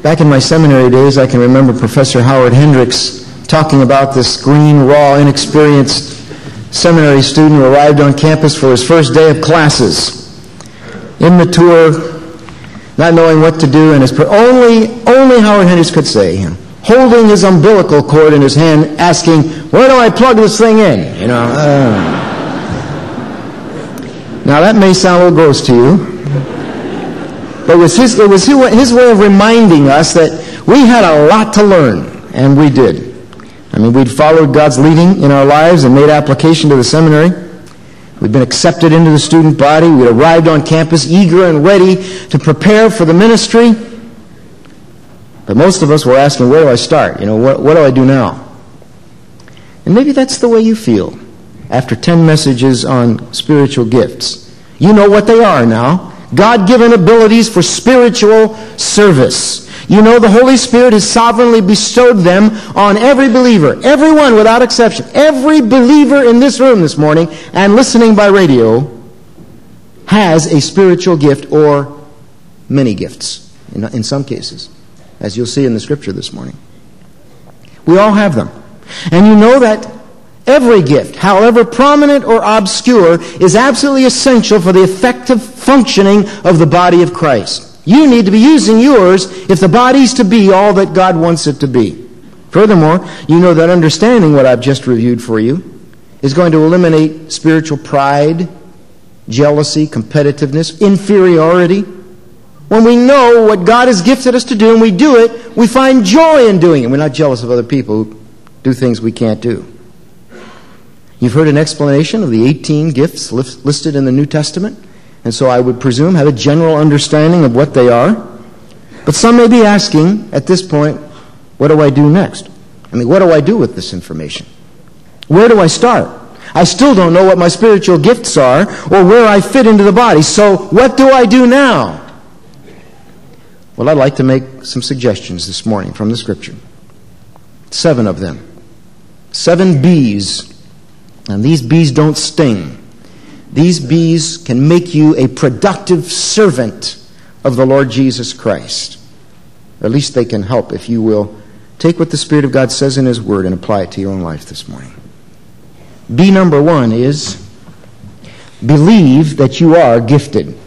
Back in my seminary days, I can remember Professor Howard Hendricks talking about this green, raw, inexperienced seminary student who arrived on campus for his first day of classes. Immature, not knowing what to do, and only Howard Hendricks could say, holding his umbilical cord in his hand, asking, "Where do I plug this thing in?" Now that may sound a little gross to you, but it was his way of reminding us that we had a lot to learn, and we did. We'd followed God's leading in our lives and made application to the seminary. We'd been accepted into the student body. We'd arrived on campus eager and ready to prepare for the ministry. But most of us were asking, where do I start? What do I do now? And maybe that's the way you feel after 10 messages on spiritual gifts. You know what they are now. God-given abilities for spiritual service. You know the Holy Spirit has sovereignly bestowed them on every believer. Everyone without exception. Every believer in this room this morning and listening by radio has a spiritual gift or many gifts in some cases, as you'll see in the scripture this morning. We all have them. And you know that every gift, however prominent or obscure, is absolutely essential for the effective functioning of the body of Christ. You need to be using yours if the body's to be all that God wants it to be. Furthermore, you know that understanding what I've just reviewed for you is going to eliminate spiritual pride, jealousy, competitiveness, inferiority. When we know what God has gifted us to do and we do it, we find joy in doing it. We're not jealous of other people who do things we can't do. You've heard an explanation of the 18 gifts listed in the New Testament, and so I would presume have a general understanding of what they are. But some may be asking at this point, what do I do next? What do I do with this information? Where do I start? I still don't know what my spiritual gifts are or where I fit into the body. So what do I do now? Well, I'd like to make some suggestions this morning from the Scripture. 7 of them. 7 bees. And these bees don't sting. These bees can make you a productive servant of the Lord Jesus Christ. Or at least they can help if you will take what the Spirit of God says in His Word and apply it to your own life this morning. Bee number 1 is believe that you are gifted.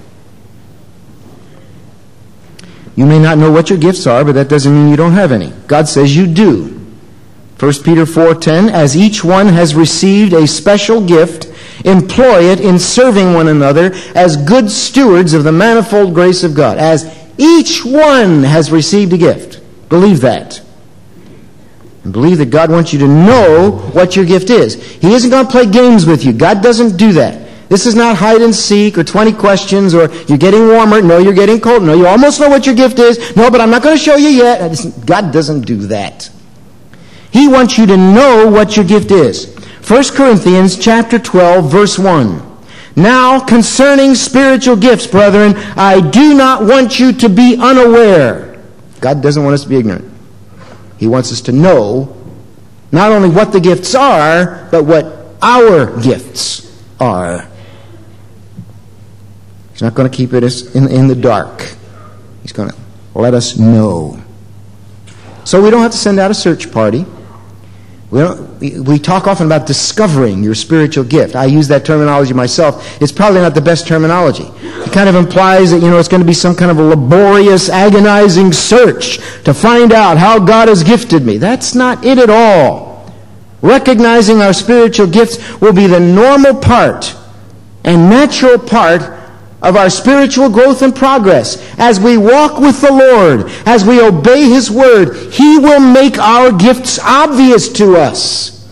You may not know what your gifts are, but that doesn't mean you don't have any. God says you do. 1 Peter 4:10, as each one has received a special gift, employ it in serving one another as good stewards of the manifold grace of God. As each one has received a gift. Believe that. And believe that God wants you to know what your gift is. He isn't going to play games with you. God doesn't do that. This is not hide and seek or 20 questions or you're getting warmer. No, you're getting cold. No, you almost know what your gift is. No, but I'm not going to show you yet. God doesn't do that. He wants you to know what your gift is. 1 Corinthians chapter 12, verse 1. Now, concerning spiritual gifts, brethren, I do not want you to be unaware. God doesn't want us to be ignorant. He wants us to know not only what the gifts are, but what our gifts are. He's not going to keep it in the dark. He's going to let us know. So we don't have to send out a search party. We talk often about discovering your spiritual gift. I use that terminology myself. It's probably not the best terminology. It kind of implies that, it's going to be some kind of a laborious, agonizing search to find out how God has gifted me. That's not it at all. Recognizing our spiritual gifts will be the normal part and natural part of our spiritual growth and progress. As we walk with the Lord, as we obey His Word, He will make our gifts obvious to us.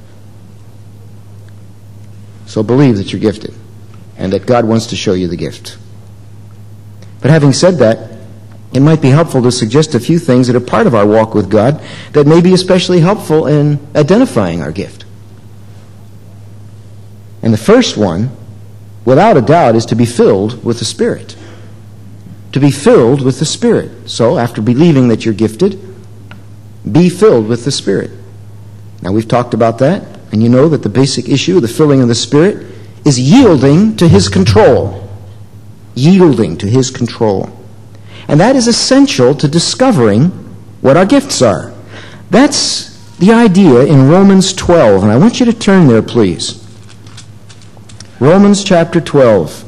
So believe that you're gifted and that God wants to show you the gift. But having said that, it might be helpful to suggest a few things that are part of our walk with God that may be especially helpful in identifying our gift. And the first one, without a doubt, is to be filled with the Spirit. To be filled with the Spirit. So, after believing that you're gifted, be filled with the Spirit. Now, we've talked about that, and you know that the basic issue of the filling of the Spirit is yielding to His control. Yielding to His control. And that is essential to discovering what our gifts are. That's the idea in Romans 12. And I want you to turn there, please. Romans chapter 12.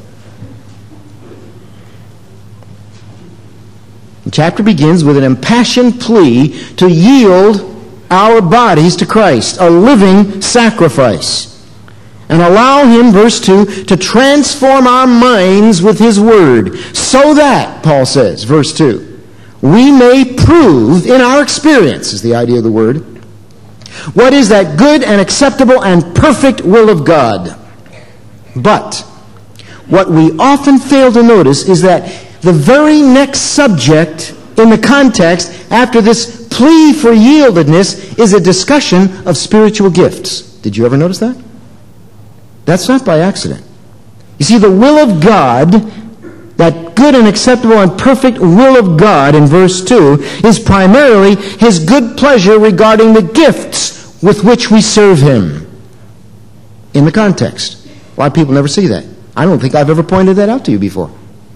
The chapter begins with an impassioned plea to yield our bodies to Christ, a living sacrifice. And allow Him, verse 2, to transform our minds with His Word, so that, Paul says, verse 2, we may prove in our experience, is the idea of the Word, what is that good and acceptable and perfect will of God. But what we often fail to notice is that the very next subject in the context after this plea for yieldedness is a discussion of spiritual gifts. Did you ever notice that? That's not by accident. You see, the will of God, that good and acceptable and perfect will of God in verse 2, is primarily His good pleasure regarding the gifts with which we serve Him. In the context. A lot of people never see that. I don't think I've ever pointed that out to you before.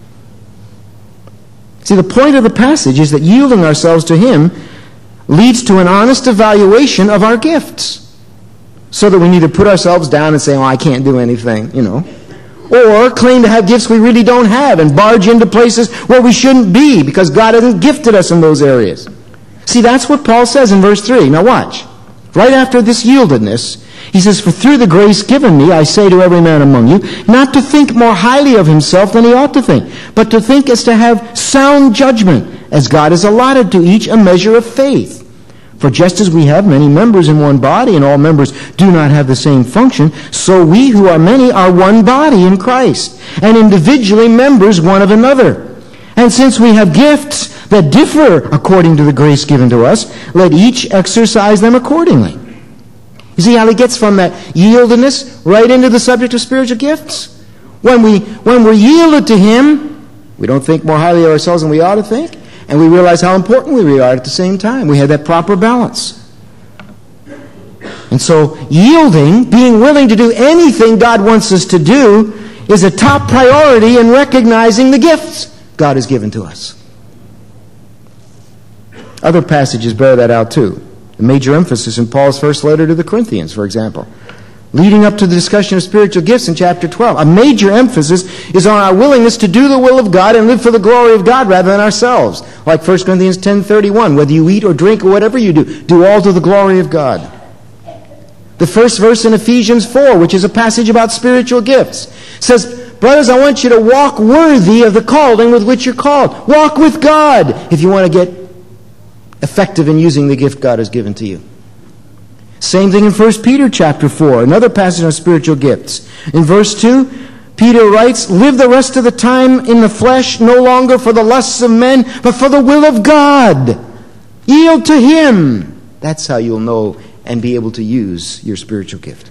See, the point of the passage is that yielding ourselves to Him leads to an honest evaluation of our gifts. So that we neither put ourselves down and say, oh, I can't do anything, or claim to have gifts we really don't have and barge into places where we shouldn't be because God hasn't gifted us in those areas. See, that's what Paul says in verse 3. Now watch. Right after this yieldedness, he says, for through the grace given me, I say to every man among you, not to think more highly of himself than he ought to think, but to think as to have sound judgment, as God has allotted to each a measure of faith. For just as we have many members in one body, and all members do not have the same function, so we who are many are one body in Christ, and individually members one of another. And since we have gifts that differ according to the grace given to us, let each exercise them accordingly. You see how he gets from that yieldedness right into the subject of spiritual gifts? When we're yielded to Him, we don't think more highly of ourselves than we ought to think. And we realize how important we are at the same time. We have that proper balance. And so yielding, being willing to do anything God wants us to do, is a top priority in recognizing the gifts God has given to us. Other passages bear that out too. The major emphasis in Paul's first letter to the Corinthians, for example. Leading up to the discussion of spiritual gifts in chapter 12, a major emphasis is on our willingness to do the will of God and live for the glory of God rather than ourselves. Like 1 Corinthians 10:31, whether you eat or drink or whatever you do all to the glory of God. The first verse in Ephesians 4, which is a passage about spiritual gifts, says, brothers, I want you to walk worthy of the calling with which you're called. Walk with God if you want to get effective in using the gift God has given to you. Same thing in 1 Peter chapter 4, another passage on spiritual gifts. In verse 2, Peter writes, live the rest of the time in the flesh, no longer for the lusts of men, but for the will of God. Yield to Him. That's how you'll know and be able to use your spiritual gift.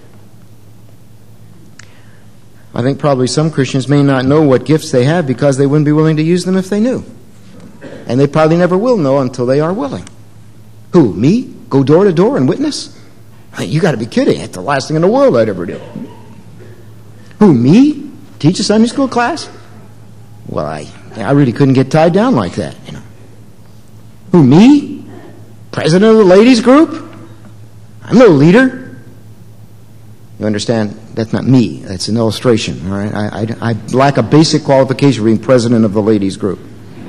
I think probably some Christians may not know what gifts they have because they wouldn't be willing to use them if they knew. And they probably never will know until they are willing. Who, me? Go door to door and witness? You got to be kidding. It's the last thing in the world I'd ever do. Who, me? Teach a Sunday school class? Well, I really couldn't get tied down like that. Who, me? President of the ladies group? I'm no leader. You understand? That's not me. That's an illustration. All right? I lack a basic qualification for being president of the ladies group.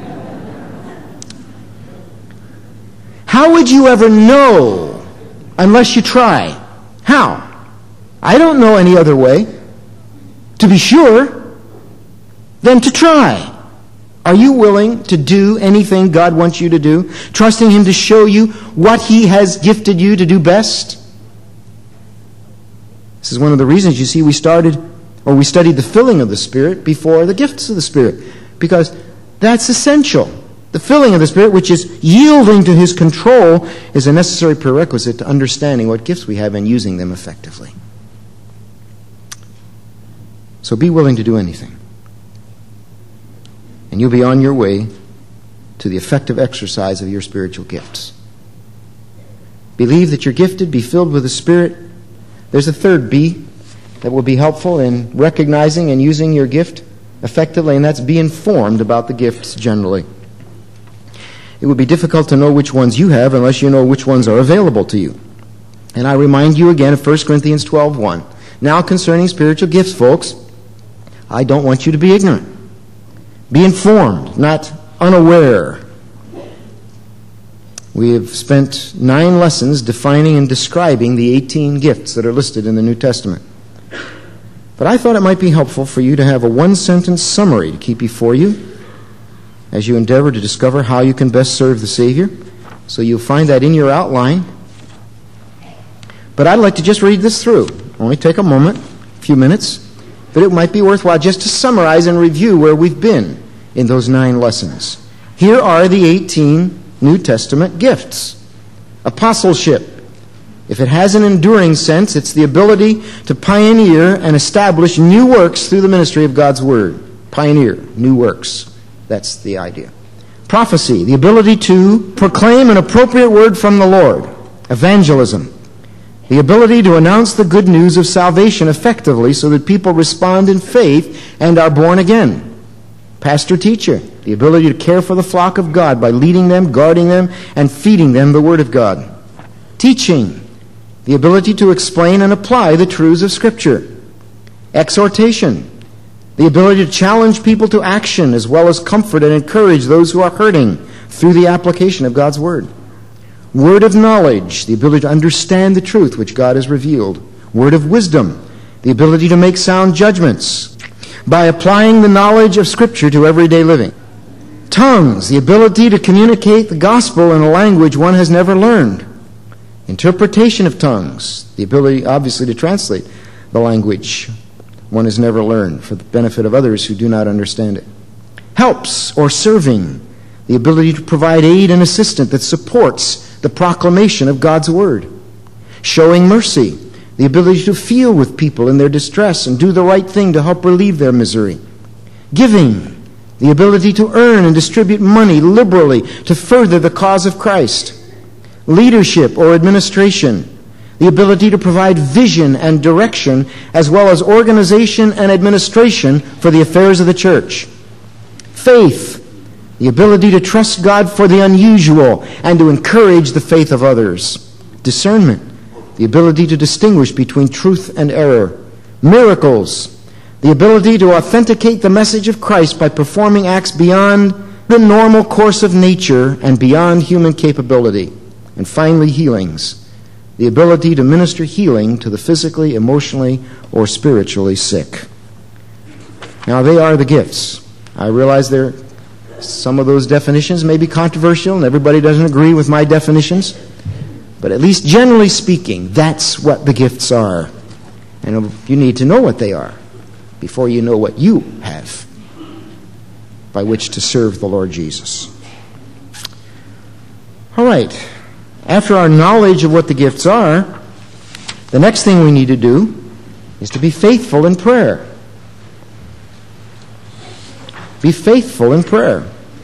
How would you ever know unless you try? How? I don't know any other way, to be sure, than to try. Are you willing to do anything God wants you to do, trusting Him to show you what He has gifted you to do best? This is one of the reasons, you see, we studied the filling of the Spirit before the gifts of the Spirit, because that's essential. The filling of the Spirit, which is yielding to His control, is a necessary prerequisite to understanding what gifts we have and using them effectively. So be willing to do anything. And you'll be on your way to the effective exercise of your spiritual gifts. Believe that you're gifted, be filled with the Spirit. There's a third B that will be helpful in recognizing and using your gift effectively, and that's be informed about the gifts generally. it would be difficult to know which ones you have unless you know which ones are available to you. And I remind you again of 1 Corinthians 12:1. Now concerning spiritual gifts, folks, I don't want you to be ignorant. Be informed, not unaware. We have spent 9 lessons defining and describing the 18 gifts that are listed in the New Testament. But I thought it might be helpful for you to have a one-sentence summary to keep before you as you endeavor to discover how you can best serve the Savior. So you'll find that in your outline. But I'd like to just read this through. Only take a moment, a few minutes. But it might be worthwhile just to summarize and review where we've been in those 9 lessons. Here are the 18 New Testament gifts. Apostleship. If it has an enduring sense, it's the ability to pioneer and establish new works through the ministry of God's Word. Pioneer, new works. That's the idea. Prophecy, the ability to proclaim an appropriate word from the Lord. Evangelism, the ability to announce the good news of salvation effectively so that people respond in faith and are born again. Pastor-teacher, the ability to care for the flock of God by leading them, guarding them, and feeding them the Word of God. Teaching, the ability to explain and apply the truths of Scripture. Exhortation, the ability to challenge people to action as well as comfort and encourage those who are hurting through the application of God's Word. Word of knowledge, the ability to understand the truth which God has revealed. Word of wisdom, the ability to make sound judgments by applying the knowledge of Scripture to everyday living. Tongues, the ability to communicate the gospel in a language one has never learned. Interpretation of tongues, the ability, obviously, to translate the language one has never learned for the benefit of others who do not understand it. Helps, or serving, the ability to provide aid and assistance that supports the proclamation of God's Word. Showing mercy, the ability to feel with people in their distress and do the right thing to help relieve their misery. Giving, the ability to earn and distribute money liberally to further the cause of Christ. Leadership or administration, the ability to provide vision and direction as well as organization and administration for the affairs of the church. Faith, the ability to trust God for the unusual and to encourage the faith of others. Discernment, the ability to distinguish between truth and error. Miracles, the ability to authenticate the message of Christ by performing acts beyond the normal course of nature and beyond human capability. And finally, healings, the ability to minister healing to the physically, emotionally, or spiritually sick. Now, they are the gifts. I realize some of those definitions may be controversial, and everybody doesn't agree with my definitions. But at least generally speaking, that's what the gifts are. And you need to know what they are before you know what you have by which to serve the Lord Jesus. All right. After our knowledge of what the gifts are, the next thing we need to do is to be faithful in prayer. Be faithful in prayer.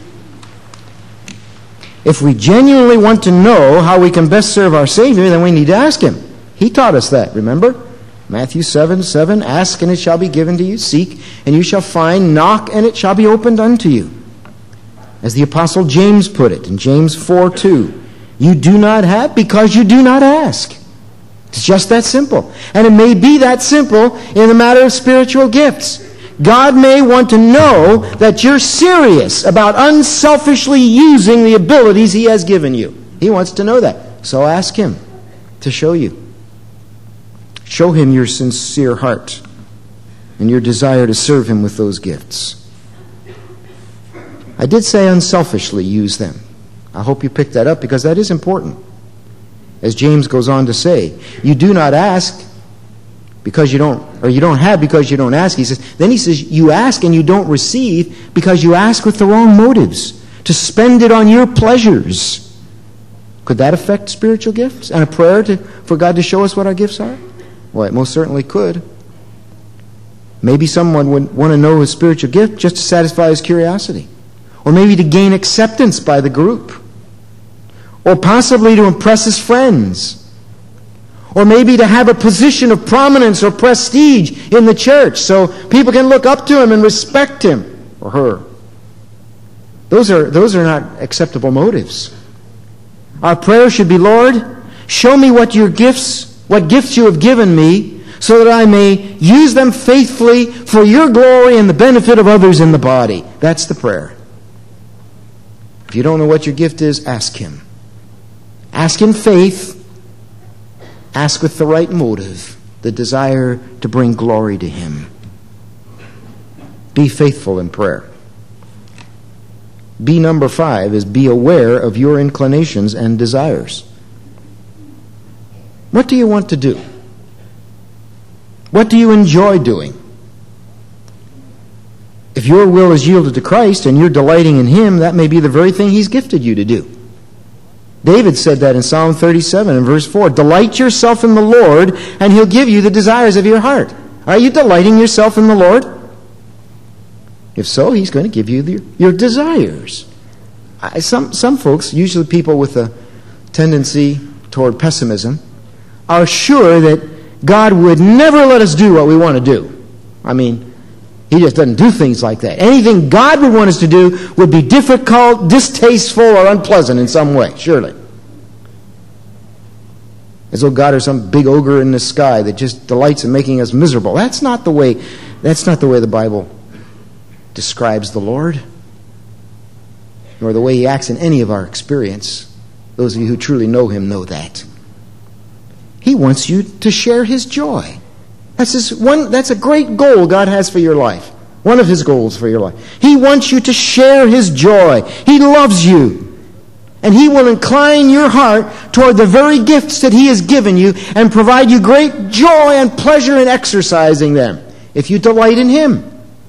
If we genuinely want to know how we can best serve our Savior, then we need to ask Him. He taught us that, remember? Matthew 7:7, ask and it shall be given to you, seek and you shall find, knock and it shall be opened unto you. As the Apostle James put it in James 4:2, you do not have because you do not ask. It's just that simple. And it may be that simple in the matter of spiritual gifts. God may want to know that you're serious about unselfishly using the abilities He has given you. He wants to know that. So ask Him to show you. Show Him your sincere heart and your desire to serve Him with those gifts. I did say unselfishly use them. I hope you picked that up because that is important. As James goes on to say, you do not ask because you don't, or you don't have because you don't ask. He says, you ask and you don't receive because you ask with the wrong motives, to spend it on your pleasures. Could that affect spiritual gifts and a prayer for God to show us what our gifts are? Well, it most certainly could. Maybe someone would want to know his spiritual gift just to satisfy his curiosity. Or maybe to gain acceptance by the group. Or possibly to impress his friends. Or maybe to have a position of prominence or prestige in the church so people can look up to him and respect him or her. Those are not acceptable motives. Our prayer should be, Lord, show me what gifts you have given me, so that I may use them faithfully for your glory and the benefit of others in the body. That's the prayer. If you don't know what your gift is, ask Him. Ask in faith. Ask with the right motive, the desire to bring glory to Him. Be faithful in prayer. B number 5 is be aware of your inclinations and desires. What do you want to do? What do you enjoy doing? If your will is yielded to Christ and you're delighting in Him, that may be the very thing He's gifted you to do. David said that in Psalm 37 and verse 4. Delight yourself in the Lord, and He'll give you the desires of your heart. Are you delighting yourself in the Lord? If so, He's going to give you your desires. Some folks, usually people with a tendency toward pessimism, are sure that God would never let us do what we want to do. I mean, He just doesn't do things like that. Anything God would want us to do would be difficult, distasteful, or unpleasant in some way, surely. As though God is some big ogre in the sky that just delights in making us miserable. That's not the way the Bible describes the Lord, nor the way He acts in any of our experience. Those of you who truly know Him know that. He wants you to share His joy. That's a great goal God has for your life. One of His goals for your life. He wants you to share His joy. He loves you. And He will incline your heart toward the very gifts that He has given you and provide you great joy and pleasure in exercising them if you delight in Him.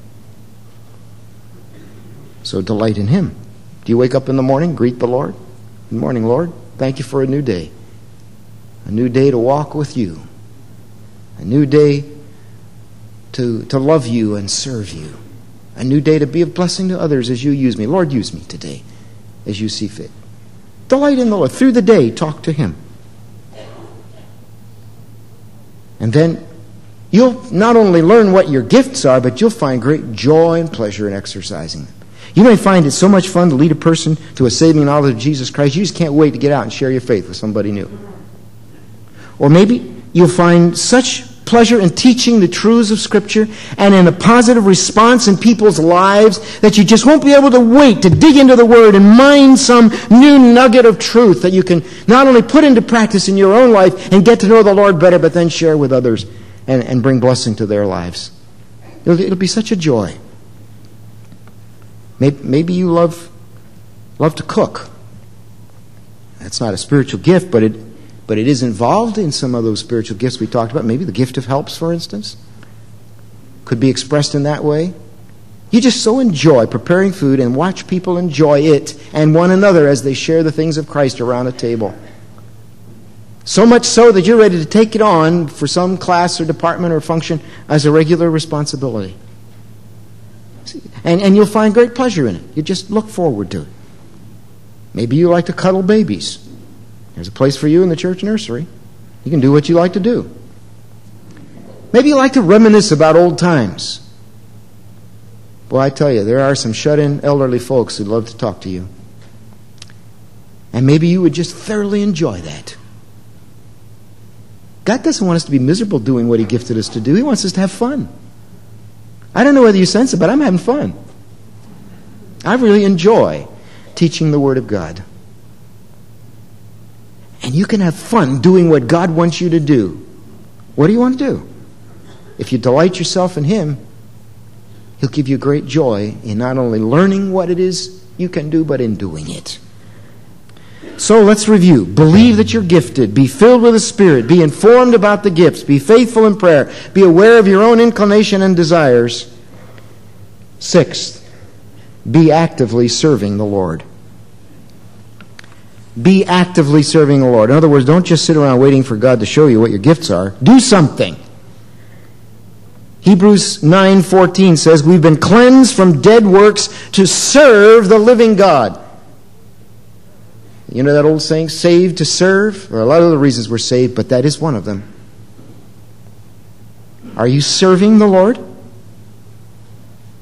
So delight in Him. Do you wake up in the morning, greet the Lord? Good morning, Lord. Thank you for a new day. A new day to walk with you. A new day to love you and serve you. A new day to be of blessing to others as you use me. Lord, use me today as you see fit. Delight in the Lord. Through the day, talk to Him. And then you'll not only learn what your gifts are, but you'll find great joy and pleasure in exercising them. You may find it so much fun to lead a person to a saving knowledge of Jesus Christ, you just can't wait to get out and share your faith with somebody new. Or maybe you'll find such pleasure in teaching the truths of Scripture and in a positive response in people's lives that you just won't be able to wait to dig into the Word and mine some new nugget of truth that you can not only put into practice in your own life and get to know the Lord better, but then share with others and bring blessing to their lives. It'll be such a joy. Maybe you love to cook. That's not a spiritual gift, but it is involved in some of those spiritual gifts we talked about. Maybe the gift of helps, for instance, could be expressed in that way. You just so enjoy preparing food and watch people enjoy it and one another as they share the things of Christ around a table. So much so that you're ready to take it on for some class or department or function as a regular responsibility. And you'll find great pleasure in it. You just look forward to it. Maybe you like to cuddle babies. There's a place for you in the church nursery. You can do what you like to do. Maybe you like to reminisce about old times. Boy, I tell you, there are some shut-in elderly folks who'd love to talk to you. And maybe you would just thoroughly enjoy that. God doesn't want us to be miserable doing what He gifted us to do. He wants us to have fun. I don't know whether you sense it, but I'm having fun. I really enjoy teaching the Word of God. And you can have fun doing what God wants you to do. What do you want to do? If you delight yourself in Him, He'll give you great joy in not only learning what it is you can do, but in doing it. So let's review. Believe that you're gifted. Be filled with the Spirit. Be informed about the gifts. Be faithful in prayer. Be aware of your own inclination and desires. Sixth, be actively serving the Lord. Be actively serving the Lord. In other words, don't just sit around waiting for God to show you what your gifts are. Do something. Hebrews 9:14 says, we've been cleansed from dead works to serve the living God. You know that old saying, saved to serve? There are a lot of other reasons we're saved, but that is one of them. Are you serving the Lord?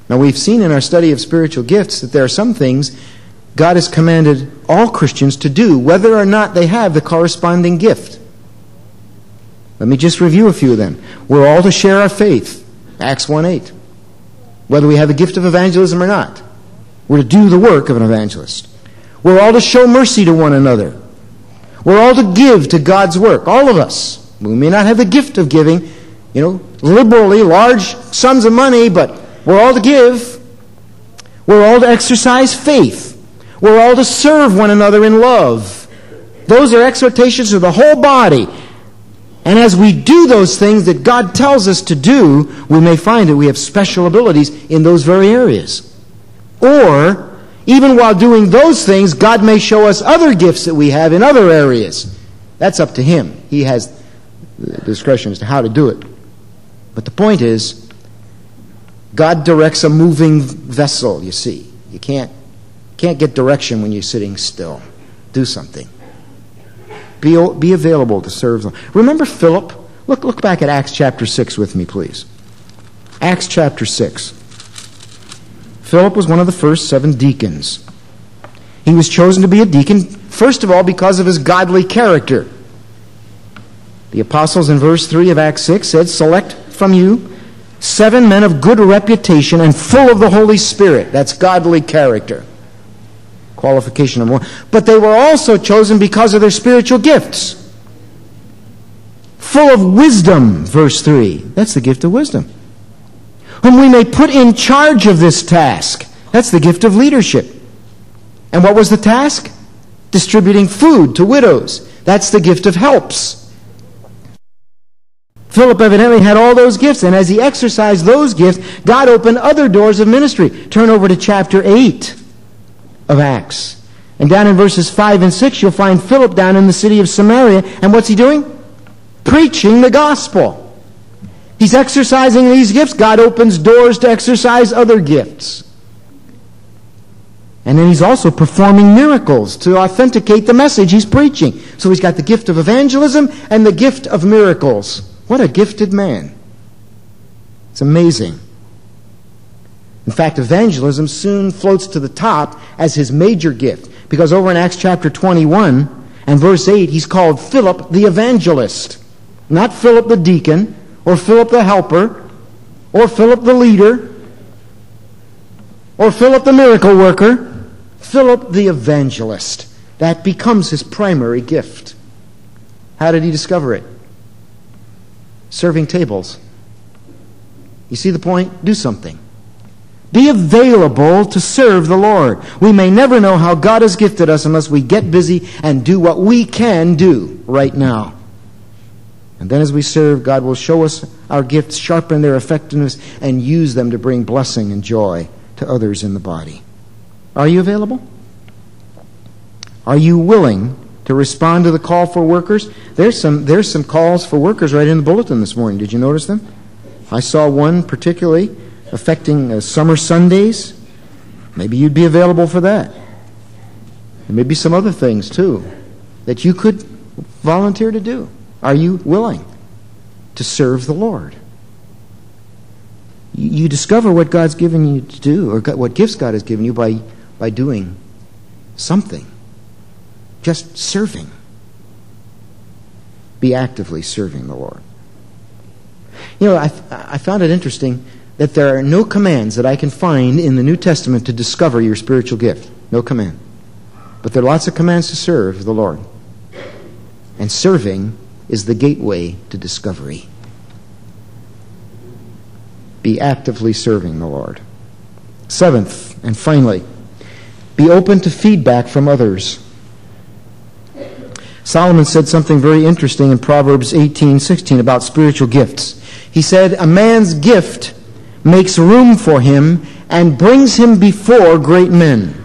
Now, we've seen in our study of spiritual gifts that there are some things God has commanded all Christians to do, whether or not they have the corresponding gift. Let me just review a few of them. We're all to share our faith, Acts 1:8. Whether we have the gift of evangelism or not, we're to do the work of an evangelist. We're all to show mercy to one another. We're all to give to God's work, all of us. We may not have the gift of giving, liberally, large sums of money, but we're all to give. We're all to exercise faith. We're all to serve one another in love. Those are exhortations to the whole body. And as we do those things that God tells us to do, we may find that we have special abilities in those very areas. Or, even while doing those things, God may show us other gifts that we have in other areas. That's up to Him. He has the discretion as to how to do it. But the point is, God directs a moving vessel, you see. You can't get direction when you're sitting still. Do something. Be available to serve them. Remember Philip? Look back at Acts chapter 6 with me, please. Acts chapter 6. Philip was one of the first 7 deacons. He was chosen to be a deacon, first of all, because of his godly character. The apostles in verse 3 of Acts 6 said, "Select from you 7 men of good reputation and full of the Holy Spirit." That's godly character. Qualification number 1. But they were also chosen because of their spiritual gifts. Full of wisdom, verse 3. That's the gift of wisdom. Whom we may put in charge of this task. That's the gift of leadership. And what was the task? Distributing food to widows. That's the gift of helps. Philip evidently had all those gifts, and as he exercised those gifts, God opened other doors of ministry. Turn over to chapter 8 of Acts. And down in verses 5 and 6, you'll find Philip down in the city of Samaria. And what's he doing? Preaching the gospel. He's exercising these gifts. God opens doors to exercise other gifts. And then he's also performing miracles to authenticate the message he's preaching. So he's got the gift of evangelism and the gift of miracles. What a gifted man. It's amazing. In fact, evangelism soon floats to the top as his major gift. Because over in Acts chapter 21 and verse 8, he's called Philip the evangelist. Not Philip the deacon, or Philip the helper, or Philip the leader, or Philip the miracle worker. Philip the evangelist. That becomes his primary gift. How did he discover it? Serving tables. You see the point? Do something. Be available to serve the Lord. We may never know how God has gifted us unless we get busy and do what we can do right now. And then as we serve, God will show us our gifts, sharpen their effectiveness, and use them to bring blessing and joy to others in the body. Are you available? Are you willing to respond to the call for workers? There's some calls for workers right in the bulletin this morning. Did you notice them? I saw one particularly affecting summer Sundays. Maybe you'd be available for that. And maybe some other things too that you could volunteer to do. Are you willing to serve the Lord? You discover what God's given you to do, or what gifts God has given you by doing something. Just serving. Be actively serving the Lord. I found it interesting that there are no commands that I can find in the New Testament to discover your spiritual gift. No command. But there are lots of commands to serve the Lord. And serving is the gateway to discovery. Be actively serving the Lord. 7th, and finally, be open to feedback from others. Solomon said something very interesting in Proverbs 18:16 about spiritual gifts. He said, "A man's gift makes room for him and brings him before great men."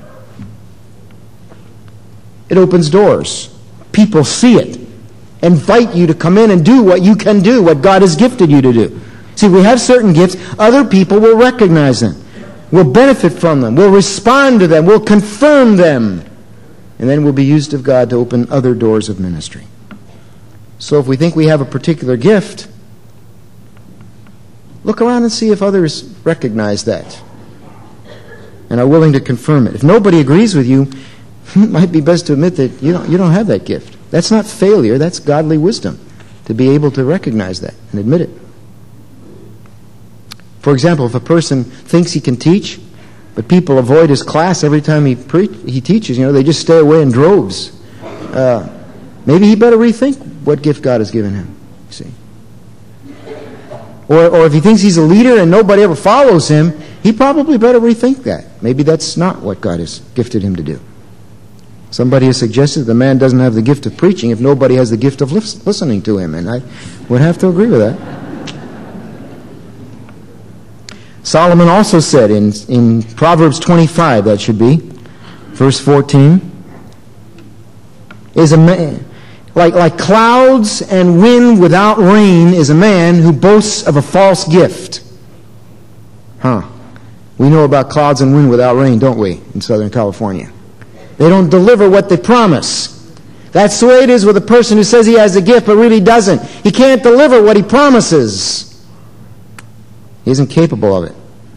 It opens doors. People see it. Invite you to come in and do what you can do, what God has gifted you to do. See, we have certain gifts. Other people will recognize them, will benefit from them, will respond to them, will confirm them, and then will be used of God to open other doors of ministry. So if we think we have a particular gift, Look around and see if others recognize that and are willing to confirm it. If nobody agrees with you, it might be best to admit that you don't have that gift. That's not failure, that's godly wisdom, to be able to recognize that and admit it. For example, if a person thinks he can teach, but people avoid his class every time he teaches, they just stay away in droves. Maybe he better rethink what gift God has given him. You see, or if he thinks he's a leader and nobody ever follows him, he probably better rethink that. Maybe that's not what God has gifted him to do. Somebody has suggested the man doesn't have the gift of preaching if nobody has the gift of listening to him, and I would have to agree with that. Solomon also said in Proverbs 25, that should be, verse 14, is a man, like clouds and wind without rain is a man who boasts of a false gift. We know about clouds and wind without rain, don't we, in Southern California? They don't deliver what they promise. That's the way it is with a person who says he has a gift but really doesn't. He can't deliver what he promises. He isn't capable of it.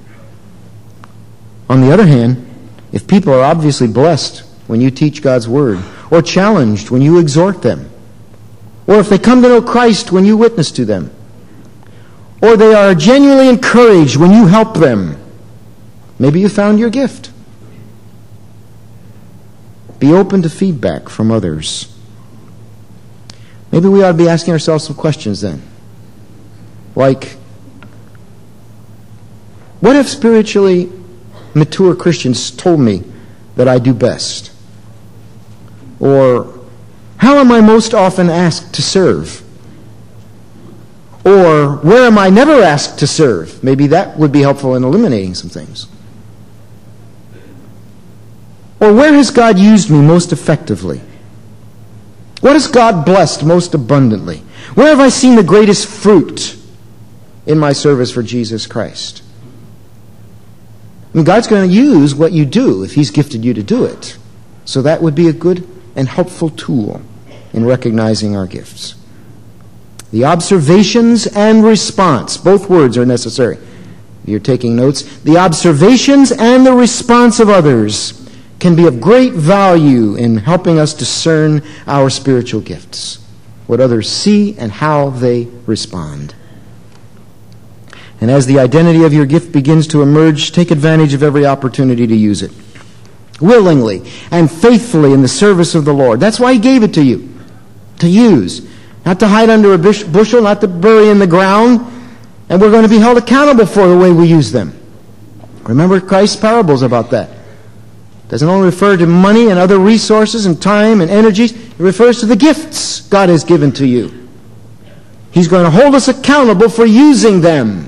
On the other hand, if people are obviously blessed when you teach God's Word, or challenged when you exhort them, or if they come to know Christ when you witness to them, or they are genuinely encouraged when you help them, maybe you found your gift. Be open to feedback from others. Maybe we ought to be asking ourselves some questions then. Like, what if spiritually mature Christians told me that I do best? Or, how am I most often asked to serve? Or, where am I never asked to serve? Maybe that would be helpful in eliminating some things. Or, where has God used me most effectively? What has God blessed most abundantly? Where have I seen the greatest fruit in my service for Jesus Christ? God's going to use what you do if He's gifted you to do it. So that would be a good and helpful tool in recognizing our gifts. The observations and response, both words are necessary. If you're taking notes, the observations and the response of others can be of great value in helping us discern our spiritual gifts, what others see and how they respond. And as the identity of your gift begins to emerge, take advantage of every opportunity to use it, willingly and faithfully in the service of the Lord. That's why He gave it to you, to use, not to hide under a bushel, not to bury in the ground, and we're going to be held accountable for the way we use them. Remember Christ's parables about that. It doesn't only refer to money and other resources and time and energies, it refers to the gifts God has given to you. He's going to hold us accountable for using them.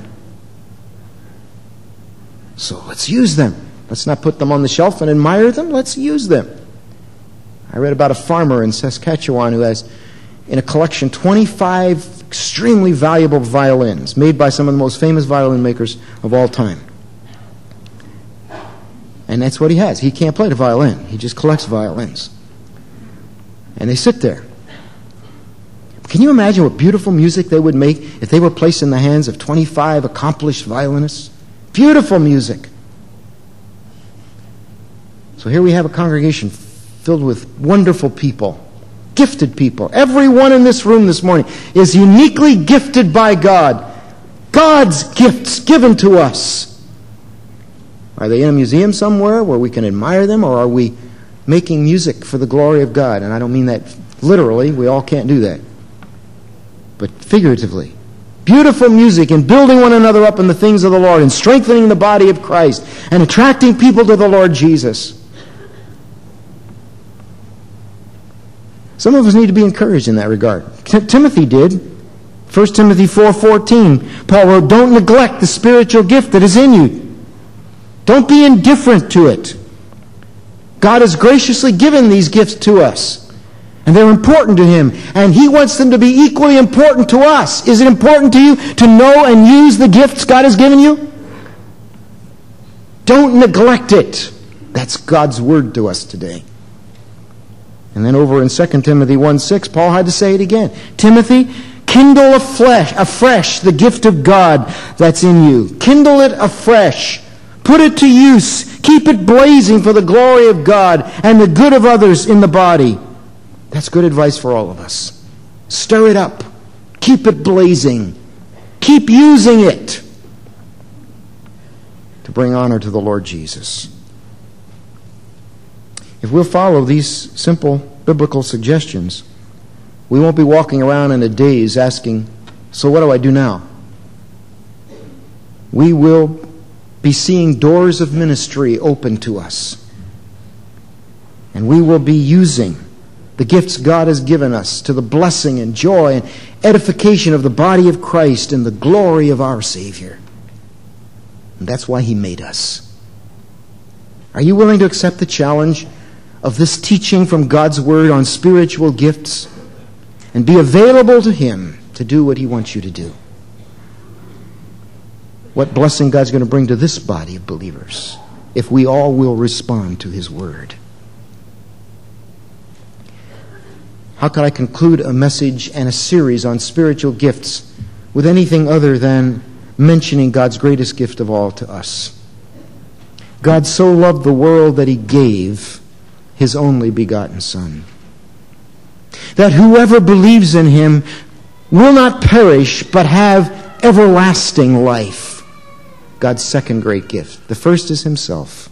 So let's use them. Let's not put them on the shelf and admire them. Let's use them. I read about a farmer in Saskatchewan who has in a collection 25 extremely valuable violins made by some of the most famous violin makers of all time. And that's what he has. He can't play the violin. He just collects violins. And they sit there. Can you imagine what beautiful music they would make if they were placed in the hands of 25 accomplished violinists? Beautiful music. So here we have a congregation filled with wonderful people, gifted people. Everyone in this room this morning is uniquely gifted by God. God's gifts given to us. Are they in a museum somewhere where we can admire them, or are we making music for the glory of God? And I don't mean that literally. We all can't do that. But figuratively. Beautiful music and building one another up in the things of the Lord and strengthening the body of Christ and attracting people to the Lord Jesus. Some of us need to be encouraged in that regard. Timothy did. 1 Timothy 4:14, Paul wrote, "Don't neglect the spiritual gift that is in you. Don't be indifferent to it. God has graciously given these gifts to us. And they're important to Him. And He wants them to be equally important to us. Is it important to you to know and use the gifts God has given you? Don't neglect it." That's God's word to us today. And then over in 2 Timothy 1:6, Paul had to say it again. "Timothy, Kindle afresh the gift of God that's in you. Kindle it afresh. Put it to use. Keep it blazing for the glory of God and the good of others in the body. That's good advice for all of us. Stir it up. Keep it blazing. Keep using it to bring honor to the Lord Jesus. If we'll follow these simple biblical suggestions, we won't be walking around in a daze asking, so what do I do now? We will be seeing doors of ministry open to us. And we will be using the gifts God has given us to the blessing and joy and edification of the body of Christ and the glory of our Savior. And that's why He made us. Are you willing to accept the challenge of this teaching from God's Word on spiritual gifts and be available to Him to do what He wants you to do? What blessing God's going to bring to this body of believers if we all will respond to His Word. How could I conclude a message and a series on spiritual gifts with anything other than mentioning God's greatest gift of all to us? God so loved the world that He gave His only begotten Son, that whoever believes in Him will not perish but have everlasting life. God's second great gift. The first is Himself,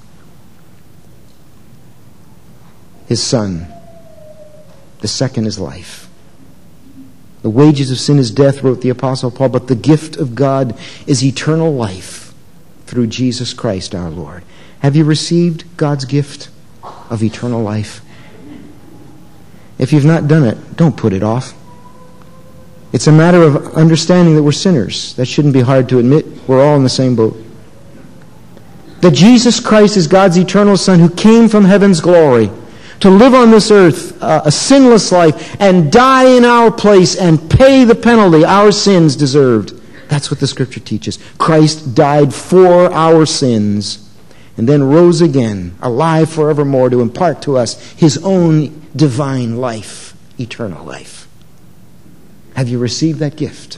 His Son. The second is life. The wages of sin is death, wrote the Apostle Paul, but the gift of God is eternal life through Jesus Christ our Lord. Have you received God's gift of eternal life? If you've not done it, don't put it off. It's a matter of understanding that we're sinners. That shouldn't be hard to admit. We're all in the same boat. That Jesus Christ is God's eternal Son who came from heaven's glory to live on this earth a sinless life and die in our place and pay the penalty our sins deserved. That's what the Scripture teaches. Christ died for our sins and then rose again, alive forevermore, to impart to us His own divine life, eternal life. Have you received that gift?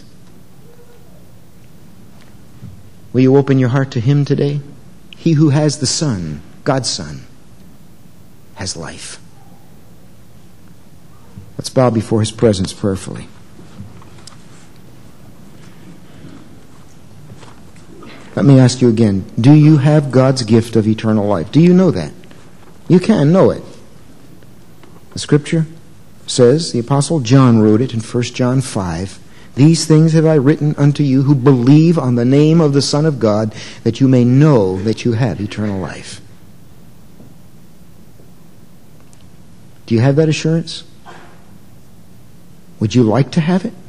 Will you open your heart to Him today? He who has the Son, God's Son, has life. Let's bow before His presence prayerfully. Let me ask you again, do you have God's gift of eternal life? Do you know that? You can know it. The Scripture says, the Apostle John wrote it in 1 John 5, "These things have I written unto you who believe on the name of the Son of God, that you may know that you have eternal life." Do you have that assurance? Would you like to have it?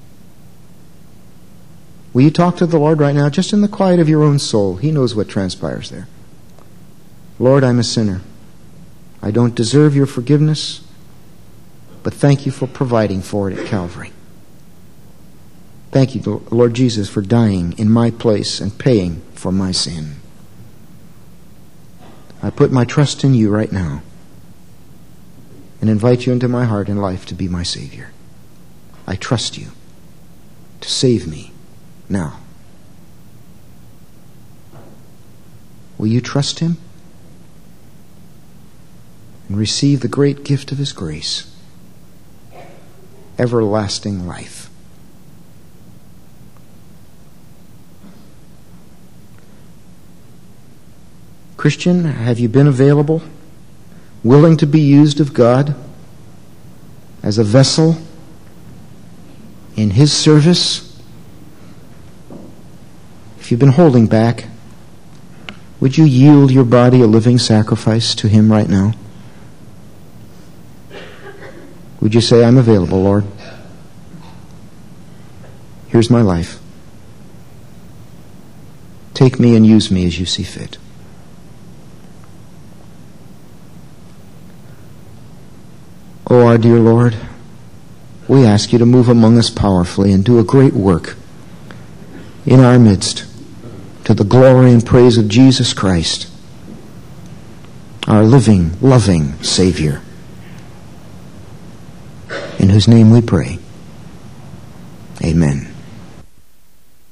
Will you talk to the Lord right now, just in the quiet of your own soul? He knows what transpires there. Lord, I'm a sinner. I don't deserve your forgiveness, but thank you for providing for it at Calvary. Thank you, Lord Jesus, for dying in my place and paying for my sin. I put my trust in you right now and invite you into my heart and life to be my Savior. I trust you to save me now. Will you trust Him and receive the great gift of His grace, everlasting life? Christian, have you been available, willing to be used of God as a vessel in His service? If you've been holding back, would you yield your body a living sacrifice to Him right now? Would you say, I'm available, Lord. Here's my life. Take me and use me as you see fit. Oh, our dear Lord, we ask you to move among us powerfully and do a great work in our midst to the glory and praise of Jesus Christ, our living, loving Savior, in whose name we pray. Amen.